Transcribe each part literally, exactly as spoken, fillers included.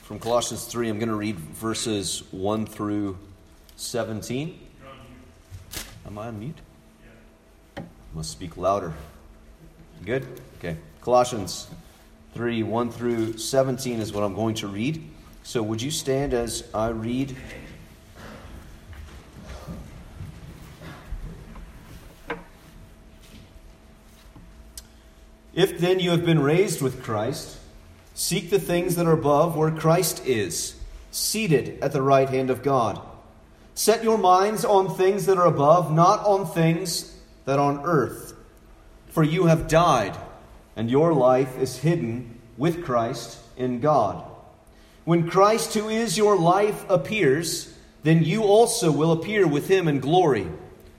from Colossians three. I'm going to read verses one through seventeen. Am I on mute? I must speak louder. Good? Okay. Colossians three, one through seventeen is what I'm going to read. So would you stand as I read? If then you have been raised with Christ, seek the things that are above where Christ is, seated at the right hand of God. Set your minds on things that are above, not on things that are on earth. For you have died, and your life is hidden with Christ in God. When Christ, who is your life, appears, then you also will appear with him in glory.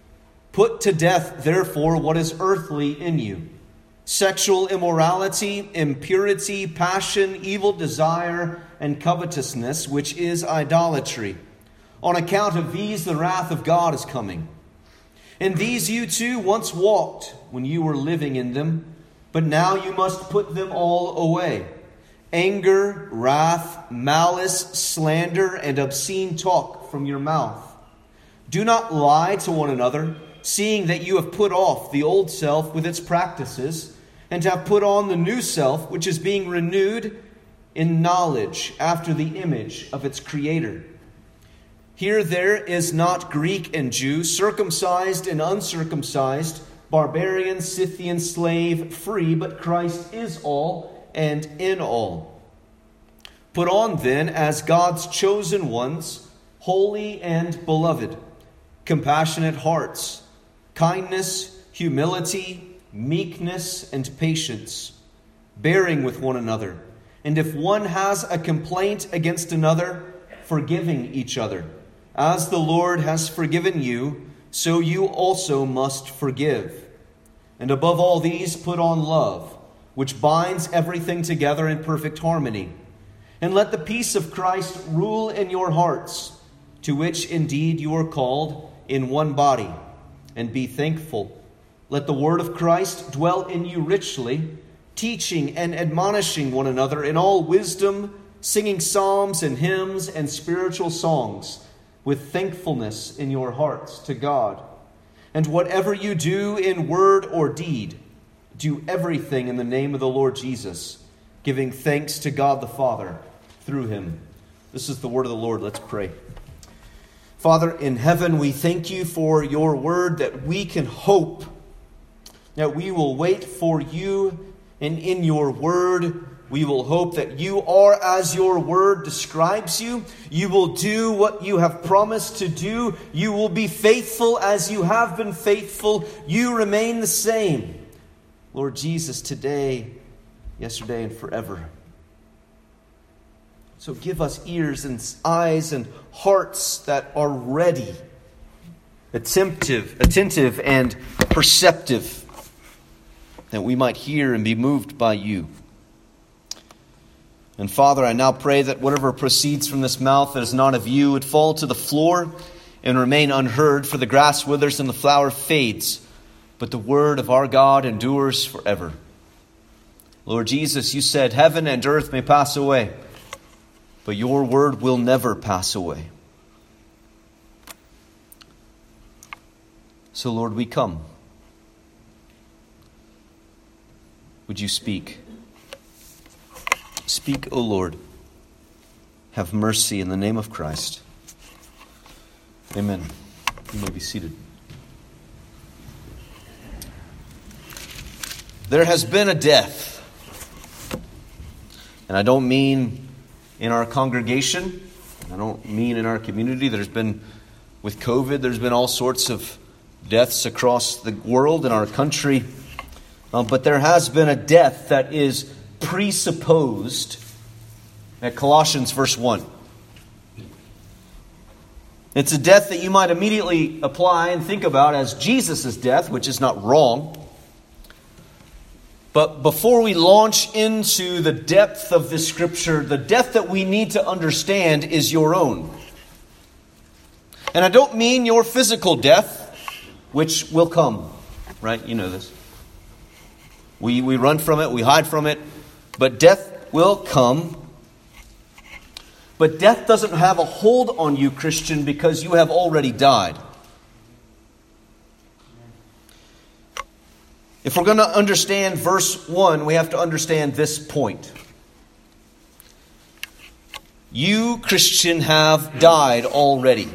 Put to death, therefore, what is earthly in you: sexual immorality, impurity, passion, evil desire, and covetousness, which is idolatry. On account of these, the wrath of God is coming. In these you too once walked when you were living in them, but now you must put them all away: anger, wrath, malice, slander, and obscene talk from your mouth. Do not lie to one another, seeing that you have put off the old self with its practices, and have put on the new self, which is being renewed in knowledge after the image of its Creator. Here there is not Greek and Jew, circumcised and uncircumcised, barbarian, Scythian, slave, free, but Christ is all and in all. Put on then, as God's chosen ones, holy and beloved, compassionate hearts, kindness, humility, meekness, and patience, bearing with one another, and if one has a complaint against another, forgiving each other. As the Lord has forgiven you, so you also must forgive. And above all these, put on love, which binds everything together in perfect harmony. And let the peace of Christ rule in your hearts, to which indeed you are called in one body, and be thankful. Let the word of Christ dwell in you richly, teaching and admonishing one another in all wisdom, singing psalms and hymns and spiritual songs, with thankfulness in your hearts to God. And whatever you do in word or deed, do everything in the name of the Lord Jesus, giving thanks to God the Father through him. This is the word of the Lord. Let's pray. Father in heaven, we thank you for your word, that we can hope that we will wait for you, and in your word we will hope that you are as your word describes you. You will do what you have promised to do. You will be faithful as you have been faithful. You remain the same, Lord Jesus, today, yesterday, and forever. So give us ears and eyes and hearts that are ready, attentive, attentive and perceptive, that we might hear and be moved by you. And Father, I now pray that whatever proceeds from this mouth that is not of you would fall to the floor and remain unheard, for the grass withers and the flower fades, but the word of our God endures forever. Lord Jesus, you said heaven and earth may pass away, but your word will never pass away. So Lord, we come. Would you speak? Speak, O Lord. Have mercy in the name of Christ. Amen. You may be seated. There has been a death. And I don't mean in our congregation. I don't mean in our community. There's been, with COVID, there's been all sorts of deaths across the world, in our country. Um, but there has been a death that is presupposed at Colossians verse one. It's a death that you might immediately apply and think about as Jesus' death, which is not wrong. But before we launch into the depth of this scripture, the death that we need to understand is your own. And I don't mean your physical death, which will come, right? You know this. We, we run from it, we hide from it, but death will come. But death doesn't have a hold on you, Christian, because you have already died. If we're going to understand verse one, we have to understand this point. You, Christian, have died already.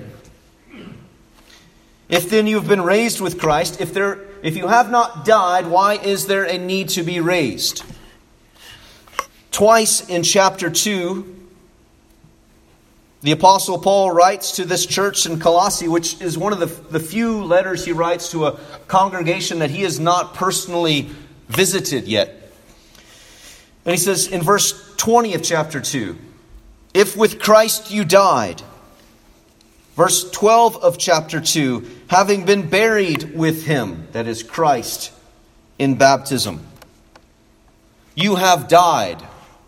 If then you have been raised with Christ, if there, if you have not died, why is there a need to be raised? Twice in chapter two, the Apostle Paul writes to this church in Colossae, which is one of the, the few letters he writes to a congregation that he has not personally visited yet. And he says in verse twenty of chapter two, if with Christ you died. Verse twelve of chapter two, having been buried with him, that is Christ, in baptism. You have died.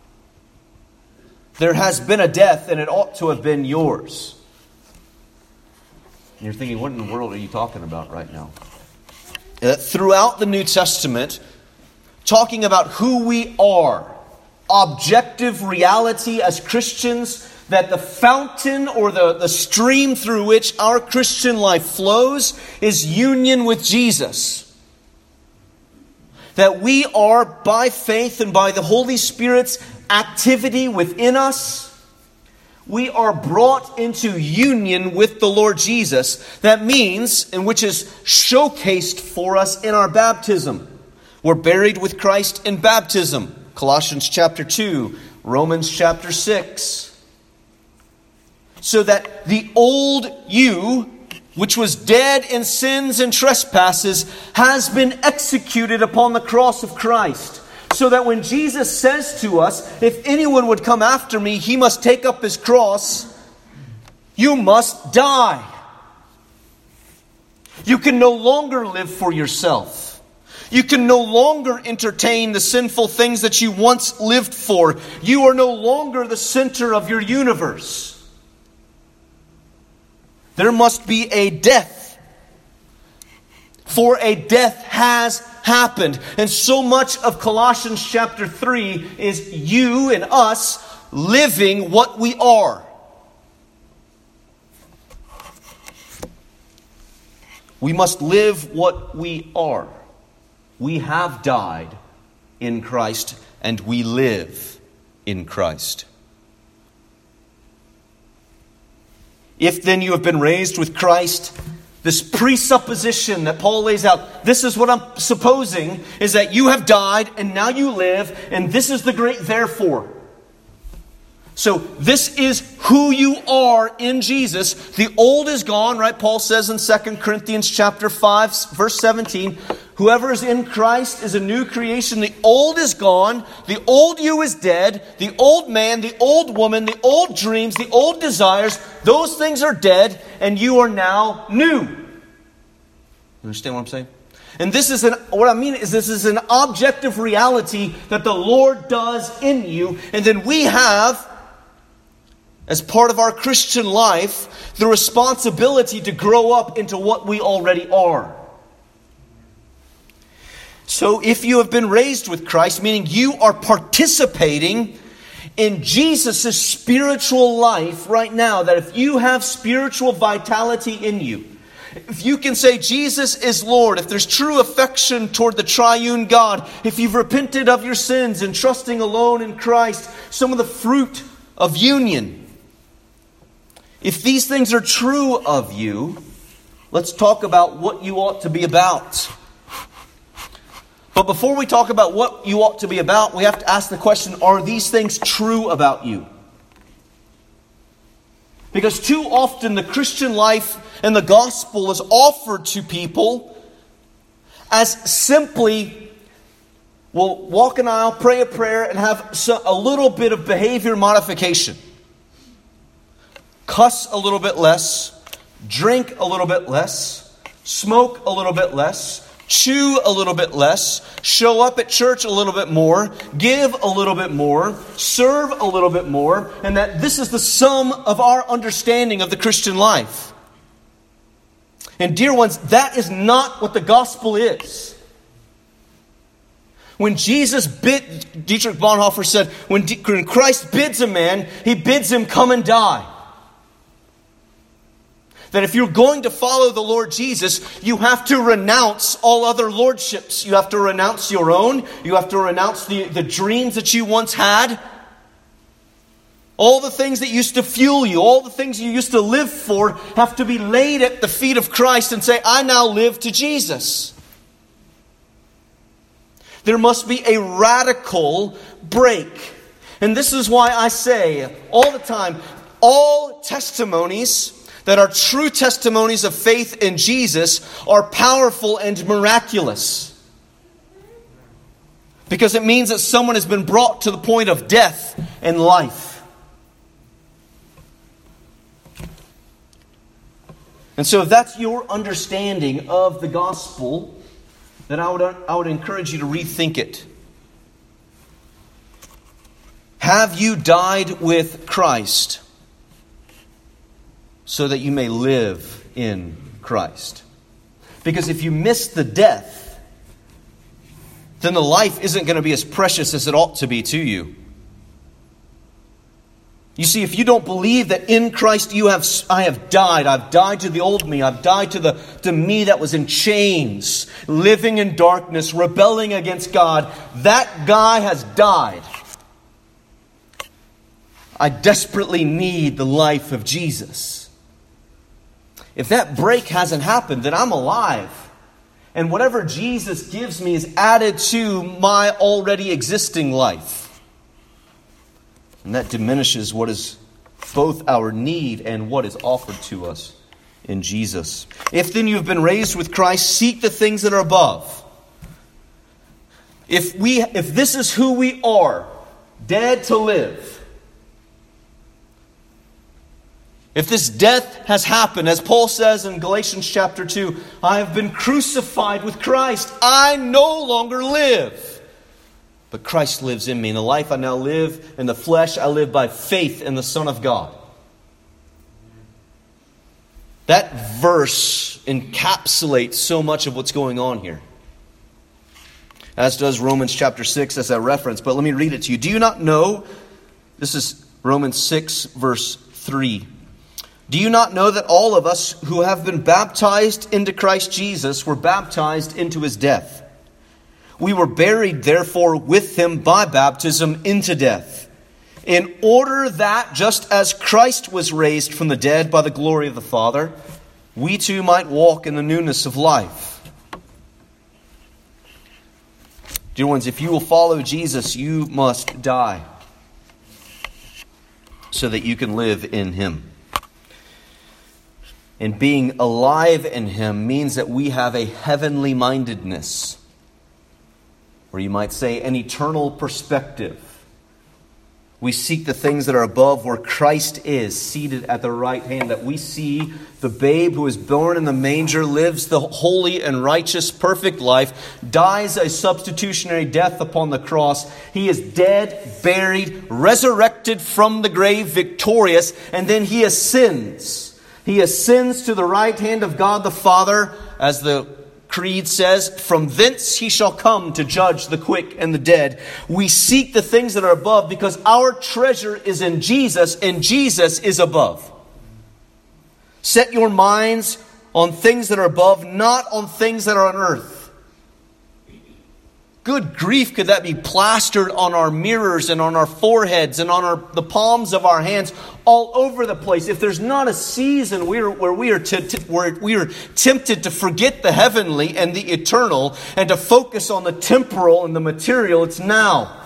There has been a death, and it ought to have been yours. And you're thinking, what in the world are you talking about right now? Uh, throughout the New Testament, talking about who we are, objective reality as Christians, that the fountain or the, the stream through which our Christian life flows is union with Jesus. That we are, by faith and by the Holy Spirit's activity within us, we are brought into union with the Lord Jesus. That means, and which is showcased for us in our baptism. We're buried with Christ in baptism. Colossians chapter two, Romans chapter six. So that the old you, which was dead in sins and trespasses, has been executed upon the cross of Christ. So that when Jesus says to us, if anyone would come after me, he must take up his cross. You must die. You can no longer live for yourself. You can no longer entertain the sinful things that you once lived for. You are no longer the center of your universe. There must be a death. For a death has happened. And so much of Colossians chapter three is you and us living what we are. We must live what we are. We have died in Christ and we live in Christ. If then you have been raised with Christ, this presupposition that Paul lays out, this is what I'm supposing, is that you have died and now you live, and this is the great therefore. So this is who you are in Jesus. The old is gone, right? Paul says in Second Corinthians chapter five, verse seventeen, whoever is in Christ is a new creation. The old is gone. The old you is dead. The old man, the old woman, the old dreams, the old desires, those things are dead, and you are now new. You understand what I'm saying? And this is an, what I mean is this is an objective reality that the Lord does in you. And then we have, as part of our Christian life, the responsibility to grow up into what we already are. So if you have been raised with Christ, meaning you are participating in Jesus' spiritual life right now, that if you have spiritual vitality in you, if you can say Jesus is Lord, if there's true affection toward the triune God, if you've repented of your sins and trusting alone in Christ, some of the fruit of union, if these things are true of you, let's talk about what you ought to be about. But before we talk about what you ought to be about, we have to ask the question, are these things true about you? Because too often the Christian life and the gospel is offered to people as simply, well, walk an aisle, pray a prayer, and have a little bit of behavior modification. Cuss a little bit less, drink a little bit less, smoke a little bit less, chew a little bit less, show up at church a little bit more, give a little bit more, serve a little bit more, and that this is the sum of our understanding of the Christian life. And dear ones, that is not what the gospel is. When Jesus bid, Dietrich Bonhoeffer said, when, D, when Christ bids a man, he bids him come and die. That if you're going to follow the Lord Jesus, you have to renounce all other lordships. You have to renounce your own. You have to renounce the, the dreams that you once had. All the things that used to fuel you, all the things you used to live for, have to be laid at the feet of Christ and say, I now live to Jesus. There must be a radical break. And this is why I say all the time, all testimonies that are true testimonies of faith in Jesus are powerful and miraculous. Because it means that someone has been brought to the point of death and life. And so if that's your understanding of the gospel, then I would, I would encourage you to rethink it. Have you died with Christ so that you may live in Christ? Because if you miss the death, then the life isn't going to be as precious as it ought to be to you. You see, if you don't believe that in Christ you have, I have died, I've died to the old me, I've died to the to me that was in chains, living in darkness, rebelling against God, that guy has died. I desperately need the life of Jesus. If that break hasn't happened, then I'm alive. And whatever Jesus gives me is added to my already existing life. And that diminishes what is both our need and what is offered to us in Jesus. If then you have been raised with Christ, seek the things that are above. If we, if this is who we are, dead to live, if this death has happened, as Paul says in Galatians chapter two, I have been crucified with Christ. I no longer live, but Christ lives in me. In the life I now live in the flesh, I live by faith in the Son of God. That verse encapsulates so much of what's going on here. As does Romans chapter six as I reference. But let me read it to you. Do you not know? This is Romans six verse three. Do you not know that all of us who have been baptized into Christ Jesus were baptized into his death? We were buried, therefore, with him by baptism into death, in order that, just as Christ was raised from the dead by the glory of the Father, we too might walk in the newness of life. Dear ones, if you will follow Jesus, you must die so that you can live in him. And being alive in him means that we have a heavenly mindedness, or you might say an eternal perspective. We seek the things that are above where Christ is, seated at the right hand, that we see the babe who is born in the manger, lives the holy and righteous, perfect life, dies a substitutionary death upon the cross. He is dead, buried, resurrected from the grave, victorious, and then he ascends. He ascends to the right hand of God the Father, as the Creed says, from thence he shall come to judge the quick and the dead. We seek the things that are above because our treasure is in Jesus, and Jesus is above. Set your minds on things that are above, not on things that are on earth. Good grief, could that be plastered on our mirrors and on our foreheads and on our, the palms of our hands, all over the place. If there's not a season where, where, we are t- t- where we are tempted to forget the heavenly and the eternal and to focus on the temporal and the material, it's now.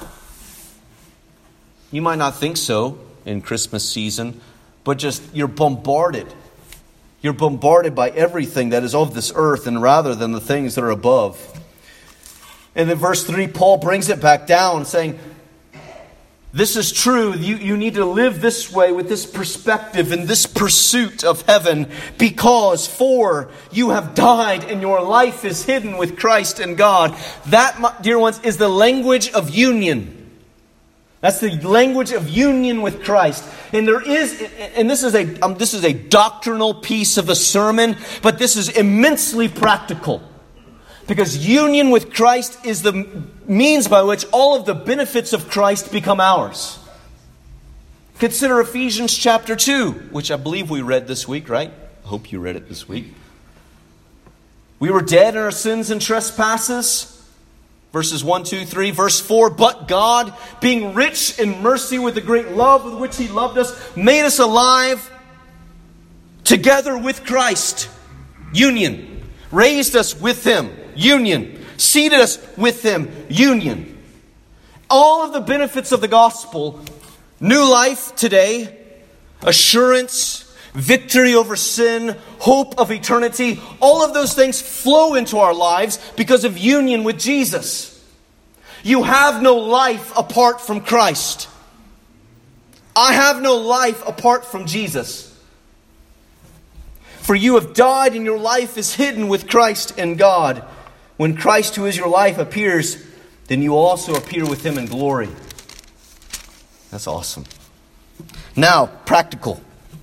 You might not think so in Christmas season, but just you're bombarded. You're bombarded by everything that is of this earth, and rather than the things that are above. And in verse three, Paul brings it back down, saying, this is true. You, you need to live this way with this perspective and this pursuit of heaven, because for you have died and your life is hidden with Christ in God. That, dear ones, is the language of union. That's the language of union with Christ. And there is, and this is a um, this is a doctrinal piece of the sermon, but this is immensely practical. Because union with Christ is the means by which all of the benefits of Christ become ours. Consider Ephesians chapter two, which I believe we read this week, right? I hope you read it this week. We were dead in our sins and trespasses. Verses one, two, three, verse four. But God, being rich in mercy with the great love with which He loved us, made us alive together with Christ. Union. Raised us with Him. Union. Seated us with Him. Union. All of the benefits of the gospel. New life today. Assurance. Victory over sin, hope of eternity, all of those things flow into our lives because of union with Jesus. You have no life apart from Christ. I have no life apart from Jesus. For you have died and your life is hidden with Christ in God. When Christ, who is your life, appears, then you also appear with Him in glory. That's awesome. Now, practical.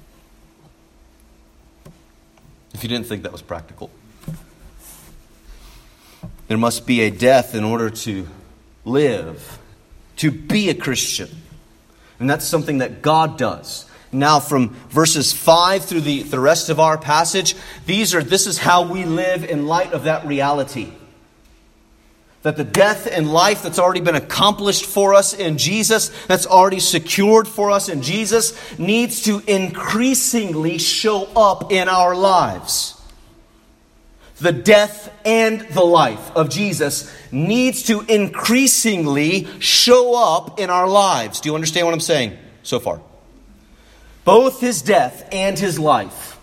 If you didn't think that was practical. There must be a death in order to live, to be a Christian. And that's something that God does. Now from verses five through the, the rest of our passage, these are this is how we live in light of that reality. That the death and life that's already been accomplished for us in Jesus, that's already secured for us in Jesus, needs to increasingly show up in our lives. The death and the life of Jesus needs to increasingly show up in our lives. Do you understand what I'm saying so far? Both His death and His life.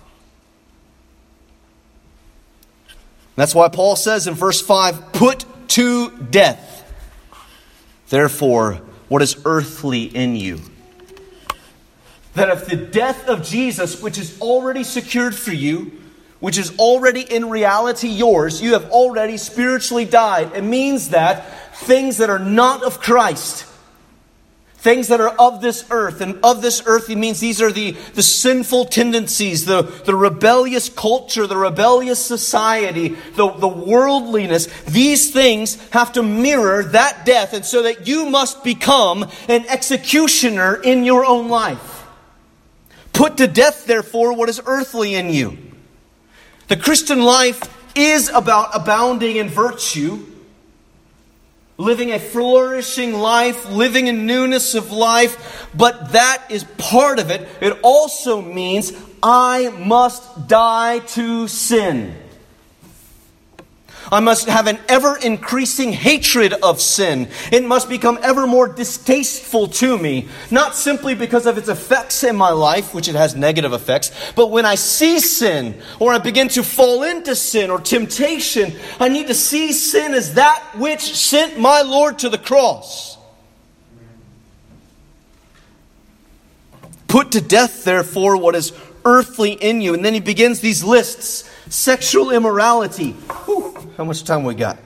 That's why Paul says in verse five, put to death, therefore, what is earthly in you. That if the death of Jesus, which is already secured for you, which is already in reality yours, you have already spiritually died. It means that things that are not of Christ, things that are of this earth, and of this earth, it means these are the, the sinful tendencies, the, the rebellious culture, the rebellious society, the, the worldliness. These things have to mirror that death, and so that you must become an executioner in your own life. Put to death, therefore, what is earthly in you. The Christian life is about abounding in virtue, living a flourishing life, living in newness of life, but that is part of it. It also means I must die to sin. I must have an ever-increasing hatred of sin. It must become ever more distasteful to me, not simply because of its effects in my life, which it has negative effects, but when I see sin, or I begin to fall into sin or temptation, I need to see sin as that which sent my Lord to the cross. Put to death, therefore, what is earthly in you. And then he begins these lists. Sexual immorality. Whew, how much time we got?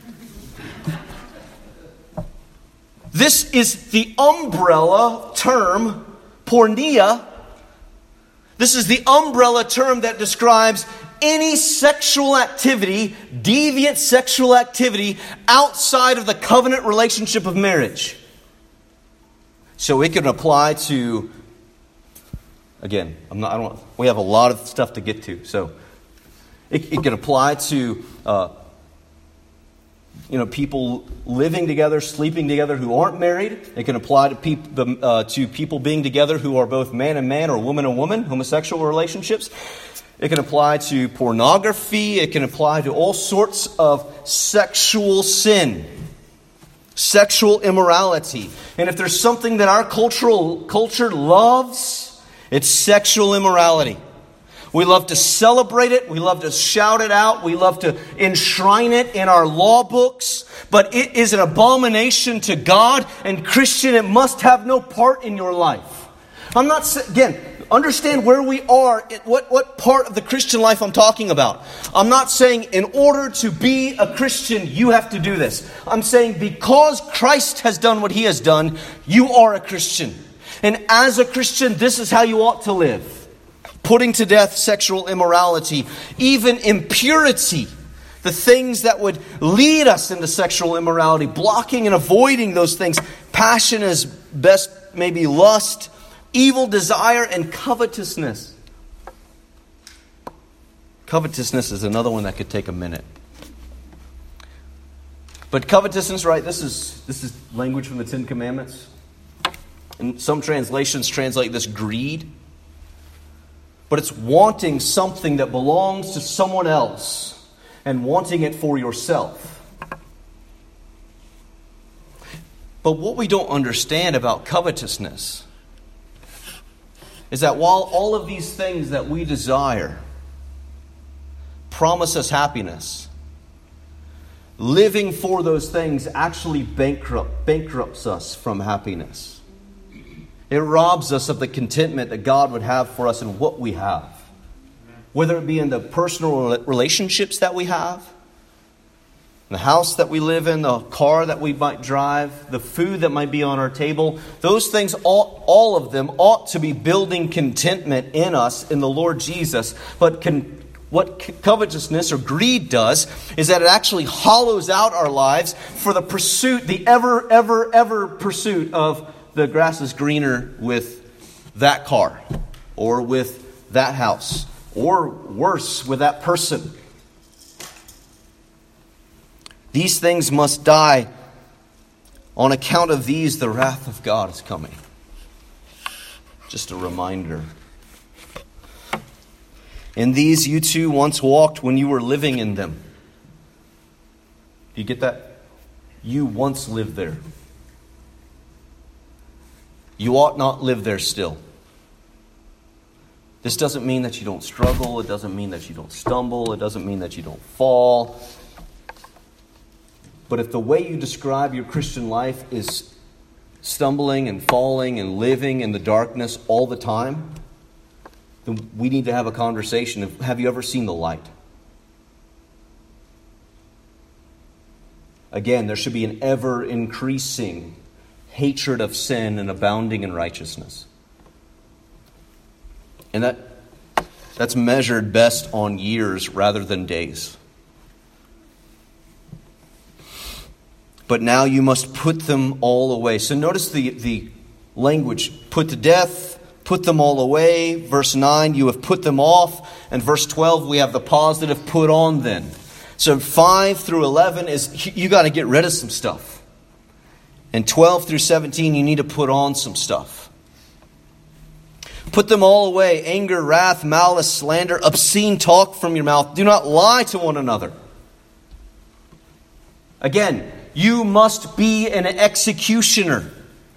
This is the umbrella term, porneia. This is the umbrella term that describes any sexual activity, deviant sexual activity, outside of the covenant relationship of marriage. So it can apply to, again, I'm not, I don't, we have a lot of stuff to get to, so It, it can apply to, uh, you know, people living together, sleeping together who aren't married. It can apply to, peop- the, uh, to people being together who are both man and man or woman and woman, homosexual relationships. It can apply to pornography. It can apply to all sorts of sexual sin, sexual immorality. And if there's something that our cultural culture loves, it's sexual immorality. We love to celebrate it. We love to shout it out. We love to enshrine it in our law books. But it is an abomination to God. And Christian, it must have no part in your life. I'm not, again, understand where we are, what, what part of the Christian life I'm talking about. I'm not saying in order to be a Christian, you have to do this. I'm saying because Christ has done what He has done, you are a Christian. And as a Christian, this is how you ought to live. Putting to death sexual immorality, even impurity. The things that would lead us into sexual immorality, blocking and avoiding those things. Passion is best maybe lust, evil desire, and covetousness. Covetousness is another one that could take a minute. But covetousness, right, this is this is language from the Ten Commandments. And some translations translate this greed. But it's wanting something that belongs to someone else and wanting it for yourself. But what we don't understand about covetousness is that while all of these things that we desire promise us happiness, living for those things actually bankrupt, bankrupts us from happiness. It robs us of the contentment that God would have for us in what we have. Whether it be in the personal relationships that we have, the house that we live in, the car that we might drive, the food that might be on our table. Those things, all, all of them ought to be building contentment in us in the Lord Jesus. But con- what covetousness or greed does is that it actually hollows out our lives for the pursuit, the ever, ever, ever pursuit of the grass is greener with that car or with that house. Or worse, with that person. These things must die. On account of these, the wrath of God is coming. Just a reminder. In these you too once walked when you were living in them. Do you get that? You once lived there. You ought not live there still. This doesn't mean that you don't struggle. It doesn't mean that you don't stumble. It doesn't mean that you don't fall. But if the way you describe your Christian life is stumbling and falling and living in the darkness all the time, then we need to have a conversation of, have you ever seen the light? Again, there should be an ever-increasing hatred of sin and abounding in righteousness. And that that's measured best on years rather than days. But now you must put them all away. So notice the, the language. Put to death, put them all away. Verse nine, you have put them off. And verse twelve, we have the positive, put on then. So five through eleven is you got to get rid of some stuff. And twelve through seventeen, you need to put on some stuff. Put them all away, anger, wrath, malice, slander, obscene talk from your mouth. Do not lie to one another. Again, you must be an executioner.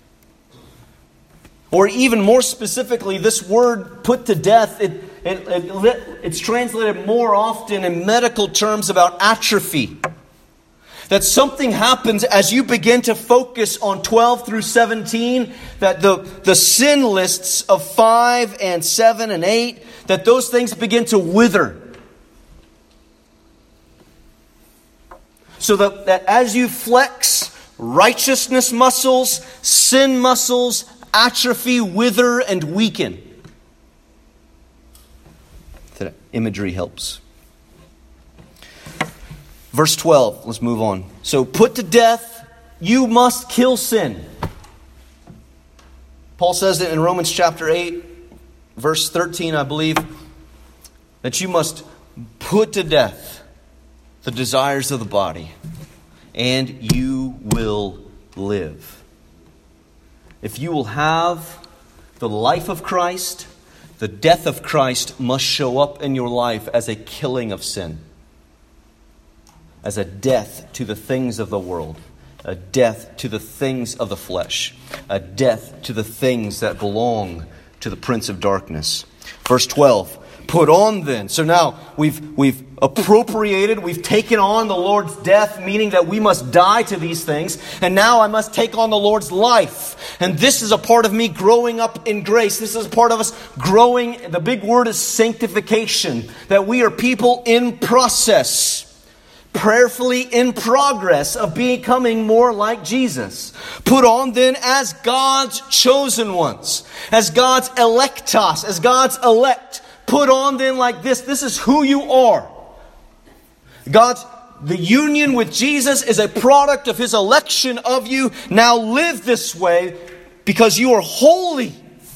Or even more specifically, this word put to death, it, it, it, it's translated more often in medical terms about atrophy. That something happens as you begin to focus on twelve through seventeen, that the, the sin lists of five and seven and eight, that those things begin to wither. So that, that as you flex righteousness muscles, sin muscles, atrophy, wither, and weaken. That imagery helps. Verse twelve, let's move on. So put to death, you must kill sin. Paul says it in Romans chapter eight, verse thirteen, I believe, that you must put to death the desires of the body, and you will live. If you will have the life of Christ, the death of Christ must show up in your life as a killing of sin. As a death to the things of the world. A death to the things of the flesh. A death to the things that belong to the prince of darkness. Verse twelve. Put on then. So now we've we've appropriated, we've taken on the Lord's death, meaning that we must die to these things. And now I must take on the Lord's life. And this is a part of me growing up in grace. This is a part of us growing. The big word is sanctification. That we are people in process. Prayerfully in progress of becoming more like Jesus. Put on then as God's chosen ones. As God's electos. As God's elect. Put on then like this. This is who you are. God's the union with Jesus is a product of His election of you. Now live this way because you are holy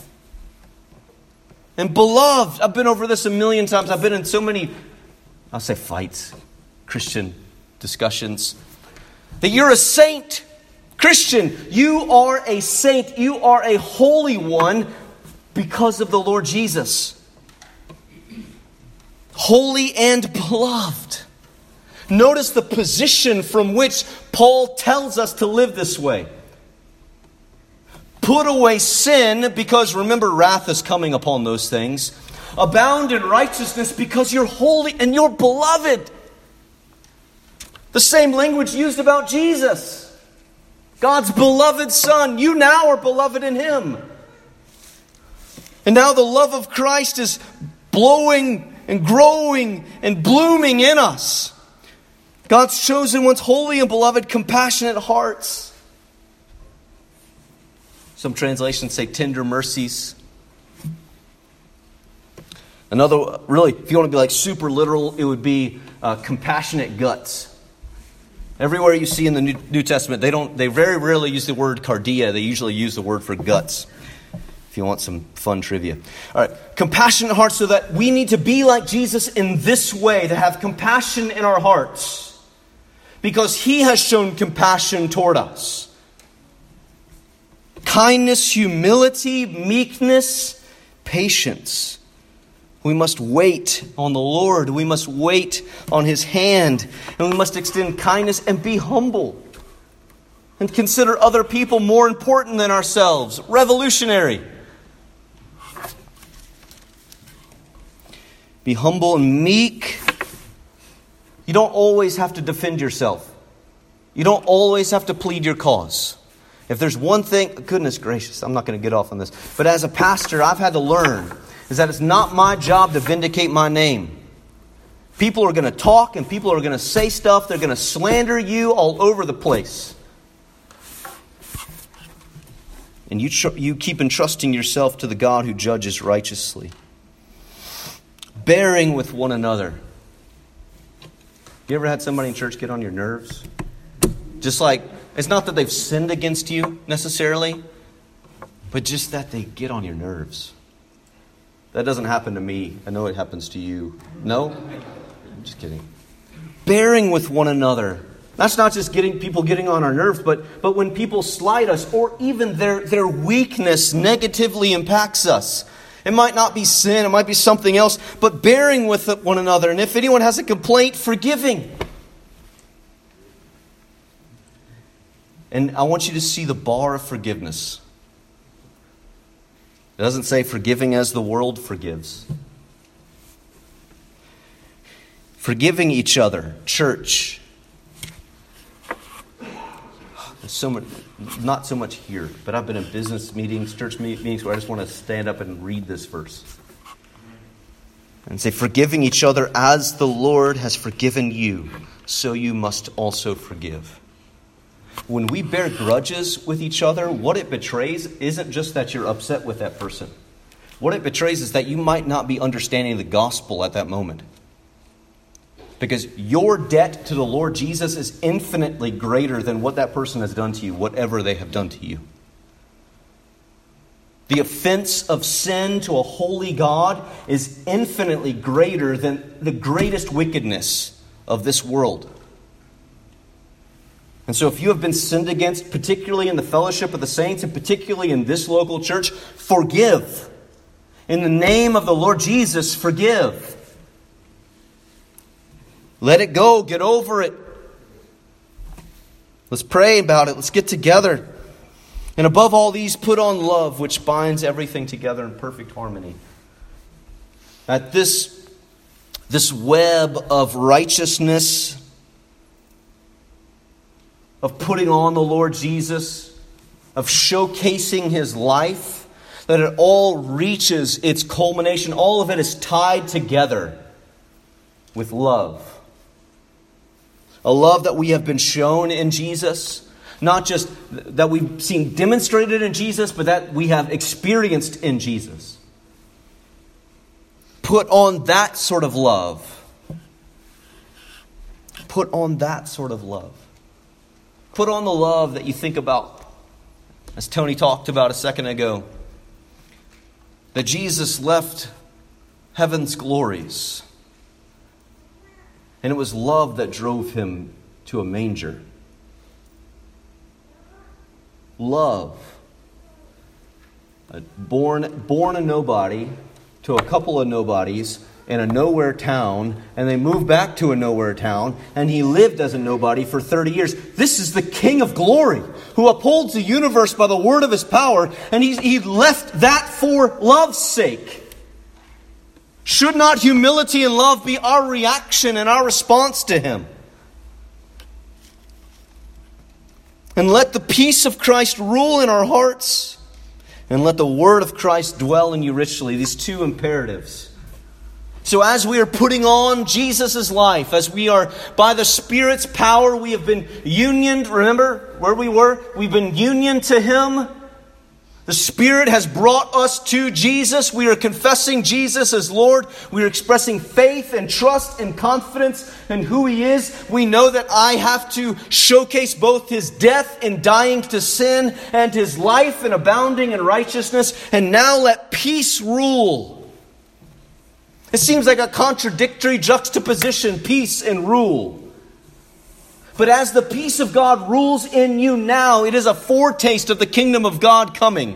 and beloved. I've been over this a million times. I've been in so many, I'll say fights, Christian discussions, that you're a saint. Christian, you are a saint. You are a holy one because of the Lord Jesus. Holy and beloved. Notice the position from which Paul tells us to live this way. Put away sin, because remember, wrath is coming upon those things. Abound in righteousness, because you're holy and you're beloved. The same language used about Jesus. God's beloved Son. You now are beloved in Him. And now the love of Christ is blowing and growing and blooming in us. God's chosen ones, holy and beloved, compassionate hearts. Some translations say tender mercies. Another, really, if you want to be like super literal, it would be uh, compassionate guts. Everywhere you see in the New, New Testament, they don't. They very rarely use the word cardia. They usually use the word for guts. If you want some fun trivia. All right, compassionate hearts, so that we need to be like Jesus in this way, to have compassion in our hearts. Because He has shown compassion toward us. Kindness, humility, meekness, patience. We must wait on the Lord. We must wait on His hand. And we must extend kindness and be humble. And consider other people more important than ourselves. Revolutionary. Be humble and meek. You don't always have to defend yourself. You don't always have to plead your cause. If there's one thing, goodness gracious, I'm not going to get off on this. But as a pastor, I've had to learn is that it's not my job to vindicate my name. People are going to talk and people are going to say stuff. They're going to slander you all over the place. And you tr- you keep entrusting yourself to the God who judges righteously. Bearing with one another. You ever had somebody in church get on your nerves? Just like, it's not that they've sinned against you necessarily, but just that they get on your nerves. That doesn't happen to me. I know it happens to you. No? I'm just kidding. Bearing with one another. That's not just getting people getting on our nerves, but, but when people slight us, or even their, their weakness negatively impacts us. It might not be sin, it might be something else, but bearing with one another. And if anyone has a complaint, forgiving. And I want you to see the bar of forgiveness. It doesn't say forgiving as the world forgives. Forgiving each other, church. There's so much, not so much here, but I've been in business meetings, church meetings, where I just want to stand up and read this verse. And say, forgiving each other as the Lord has forgiven you, so you must also forgive. When we bear grudges with each other, what it betrays isn't just that you're upset with that person. What it betrays is that you might not be understanding the gospel at that moment. Because your debt to the Lord Jesus is infinitely greater than what that person has done to you, whatever they have done to you. The offense of sin to a holy God is infinitely greater than the greatest wickedness of this world. And so if you have been sinned against, particularly in the fellowship of the saints, and particularly in this local church, forgive. In the name of the Lord Jesus, forgive. Let it go. Get over it. Let's pray about it. Let's get together. And above all these, put on love, which binds everything together in perfect harmony. At this, this web of righteousness, of putting on the Lord Jesus, of showcasing His life, that it all reaches its culmination. All of it is tied together with love. A love that we have been shown in Jesus. Not just that we've seen demonstrated in Jesus, but that we have experienced in Jesus. Put on that sort of love. put on that sort of love. Put on the love that you think about, as Tony talked about a second ago, that Jesus left heaven's glories, and it was love that drove him to a manger. Love. Born, born a nobody to a couple of nobodies in a nowhere town, and they moved back to a nowhere town, and he lived as a nobody for thirty years. This is the King of glory, who upholds the universe by the word of his power, and he, he left that for love's sake. Should not humility and love be our reaction and our response to him? And let the peace of Christ rule in our hearts, and let the word of Christ dwell in you richly. These two imperatives. So as we are putting on Jesus' life, as we are, by the Spirit's power, we have been unioned. Remember where we were? We've been unioned to him. The Spirit has brought us to Jesus. We are confessing Jesus as Lord. We are expressing faith and trust and confidence in who he is. We know that I have to showcase both his death in dying to sin and his life in abounding in righteousness. And now let peace rule. It seems like a contradictory juxtaposition, peace and rule. But as the peace of God rules in you now, it is a foretaste of the kingdom of God coming.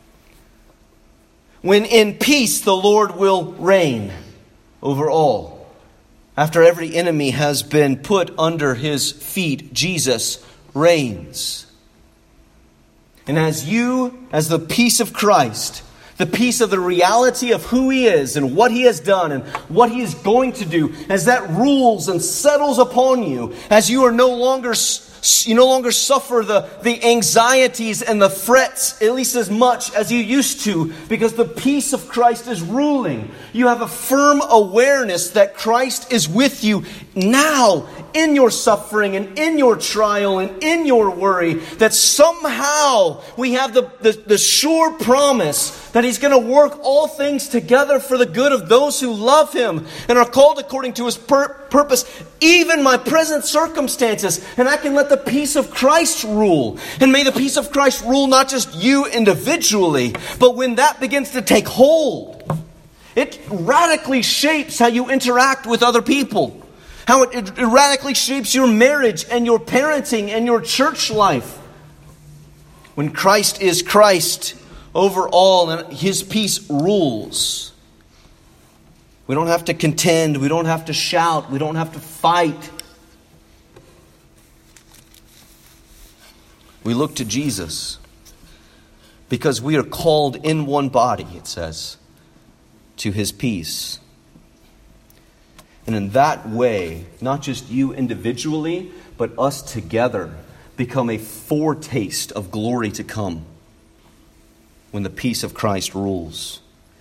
When in peace the Lord will reign over all. After every enemy has been put under his feet, Jesus reigns. And as you, as the peace of Christ, the peace of the reality of who he is and what he has done and what he is going to do, as that rules and settles upon you, as you are no longer you no longer suffer the, the anxieties and the frets, at least as much as you used to, because the peace of Christ is ruling. You have a firm awareness that Christ is with you now in your suffering and in your trial and in your worry, that somehow we have the, the, the sure promise that he's going to work all things together for the good of those who love him and are called according to his pur- purpose, even my present circumstances. And I can let the peace of Christ rule. And may the peace of Christ rule not just you individually, but when that begins to take hold, it radically shapes how you interact with other people. How it, it radically shapes your marriage and your parenting and your church life. When Christ is Christ over all and his peace rules, we don't have to contend, we don't have to shout, we don't have to fight. We look to Jesus because we are called in one body, it says, to his peace. And in that way, not just you individually, but us together become a foretaste of glory to come when the peace of Christ rules.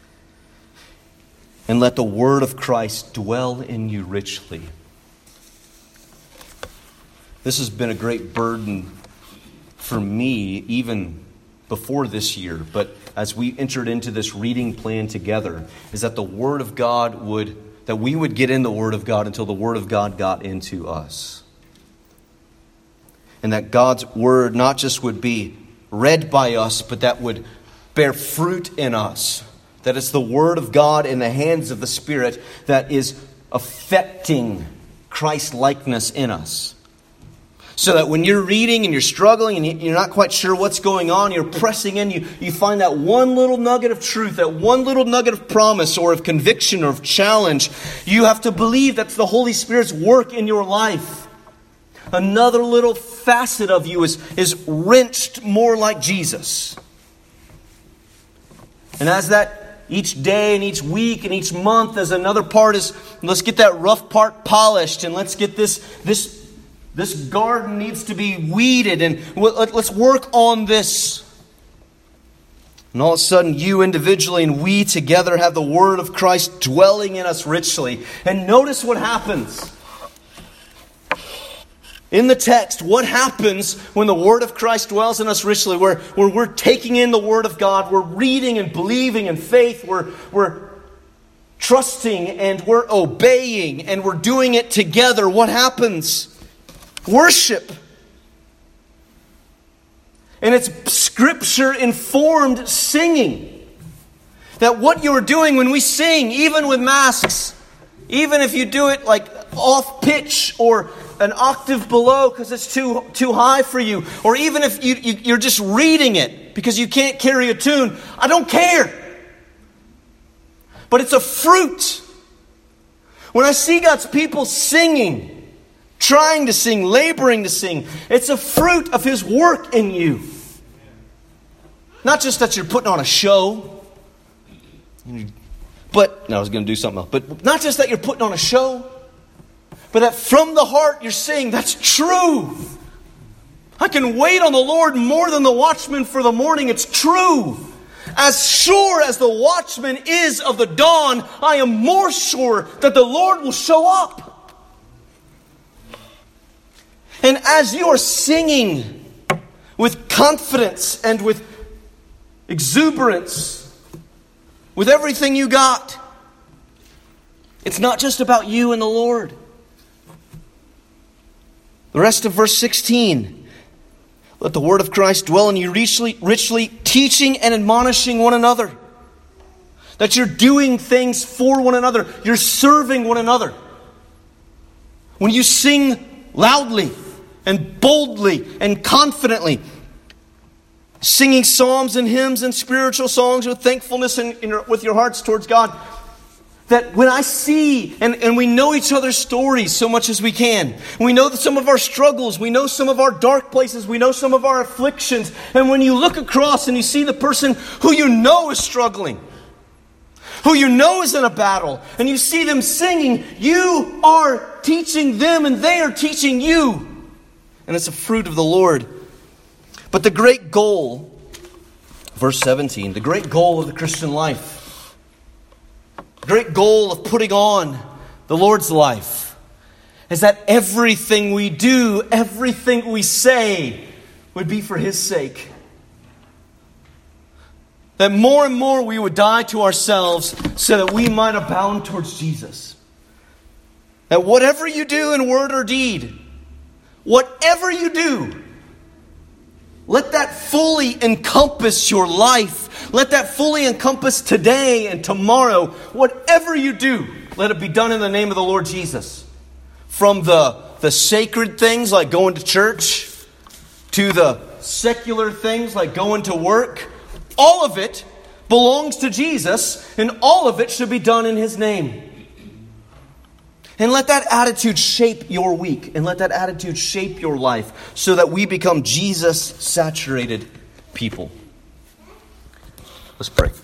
And let the word of Christ dwell in you richly. This has been a great burden for me even before this year, but as we entered into this reading plan together, is that the word of God would that we would get in the Word of God until the Word of God got into us. And that God's Word not just would be read by us, but that would bear fruit in us. That it's the Word of God in the hands of the Spirit that is affecting Christ-likeness in us. So that when you're reading and you're struggling and you're not quite sure what's going on, you're pressing in, you, you find that one little nugget of truth, that one little nugget of promise or of conviction or of challenge. You have to believe that's the Holy Spirit's work in your life. Another little facet of you is, is wrenched more like Jesus. And as that each day and each week and each month, as another part is, let's get that rough part polished and let's get this this This garden needs to be weeded, and let's work on this. And all of a sudden, you individually and we together have the word of Christ dwelling in us richly. And notice what happens. In the text, what happens when the word of Christ dwells in us richly? Where, where we're taking in the word of God, we're reading and believing in faith, we're, we're trusting and we're obeying and we're doing it together, what happens? Worship. And it's Scripture-informed singing. That what you're doing when we sing, even with masks, even if you do it like off pitch or an octave below because it's too too high for you, or even if you, you, you're just reading it because you can't carry a tune, I don't care. But it's a fruit. When I see God's people singing, trying to sing, laboring to sing, it's a fruit of His work in you. Not just that you're putting on a show. But, no, I was going to do something else. But not just that you're putting on a show, but that from the heart you're saying, that's true. I can wait on the Lord more than the watchman for the morning. It's true. As sure as the watchman is of the dawn, I am more sure that the Lord will show up. And as you are singing with confidence and with exuberance, with everything you got, it's not just about you and the Lord. The rest of verse sixteen. Let the word of Christ dwell in you richly, richly, teaching and admonishing one another. That you're doing things for one another. You're serving one another. When you sing loudly and boldly and confidently, singing psalms and hymns and spiritual songs with thankfulness in, in your, with your hearts towards God, that when I see, and, and we know each other's stories so much as we can. We know some of our struggles. We know some of our dark places. We know some of our afflictions. And when you look across and you see the person who you know is struggling, who you know is in a battle, and you see them singing, you are teaching them and they are teaching you. And it's a fruit of the Lord. But the great goal, verse seventeen, the great goal of the Christian life, the great goal of putting on the Lord's life, is that everything we do, everything we say, would be for His sake. That more and more we would die to ourselves so that we might abound towards Jesus. That whatever you do in word or deed, whatever you do, let that fully encompass your life. Let that fully encompass today and tomorrow. Whatever you do, let it be done in the name of the Lord Jesus. From the, the sacred things like going to church, to the secular things like going to work, all of it belongs to Jesus, and all of it should be done in His name. And let that attitude shape your week. And let that attitude shape your life so that we become Jesus-saturated people. Let's pray.